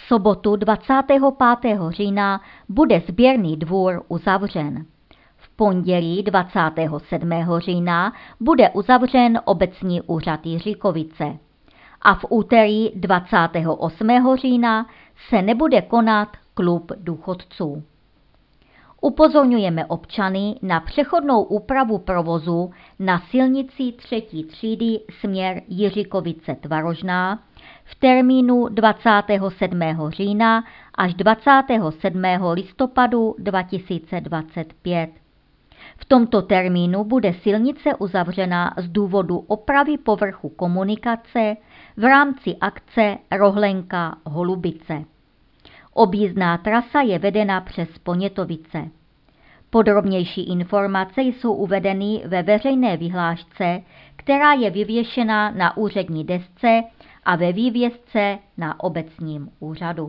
sobotu 25. října bude sběrný dvůr uzavřen. V pondělí 27. října bude uzavřen obecní úřad Jiříkovice a v úterý 28. října se nebude konat klub důchodců. Upozorňujeme občany na přechodnou úpravu provozu na silnici 3. třídy směr Jiříkovice-Tvarožná v termínu 27. října až 27. listopadu 2025. V tomto termínu bude silnice uzavřena z důvodu opravy povrchu komunikace v rámci akce Rohlenka Holubice. Objízdná trasa je vedena přes Ponětovice. Podrobnější informace jsou uvedeny ve veřejné vyhlášce, která je vyvěšena na úřední desce a ve vývěsce na obecním úřadu.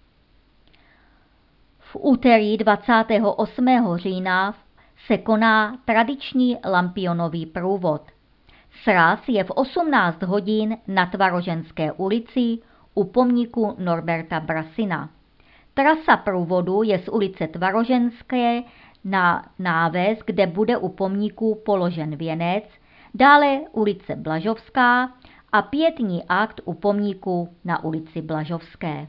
V úterý 28. října se koná tradiční lampionový průvod. Sraz je v 18 hodin na Tvaroženské ulici u pomníku Norberta Brasina. Trasa průvodu je z ulice Tvaroženské na náves, kde bude u pomníku položen věnec, dále ulice Blažovská a pietní akt u pomníku na ulici Blažovské.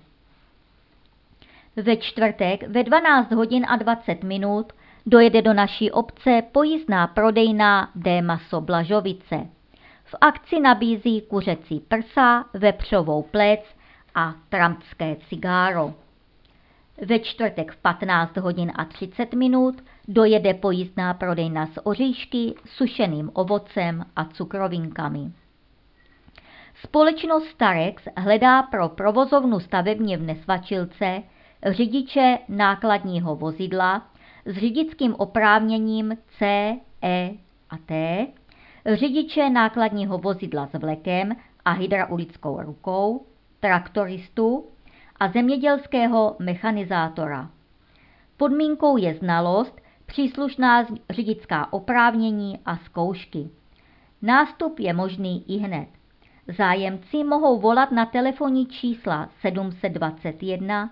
Ve čtvrtek ve 12 hodin a 20 minut dojede do naší obce pojízdná prodejna D. Maso Blažovice. V akci nabízí kuřecí prsa, vepřovou plec a trampské cigáro. Ve čtvrtek v 15 hodin a 30 minut dojede pojízdná prodejna s oříšky, sušeným ovocem a cukrovinkami. Společnost Starex hledá pro provozovnu stavebně v Nesvačilce řidiče nákladního vozidla s řidičským oprávněním C, E a T, řidiče nákladního vozidla s vlekem a hydraulickou rukou, traktoristu a zemědělského mechanizátora. Podmínkou je znalost, příslušná řidičská oprávnění a zkoušky. Nástup je možný ihned. Zájemci mohou volat na telefonní čísla 721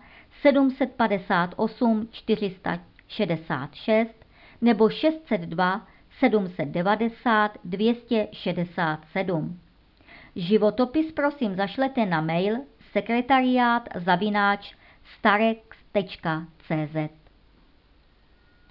758 466 nebo 602 790 267. Životopis prosím zašlete na mail sekretariat@starex.cz.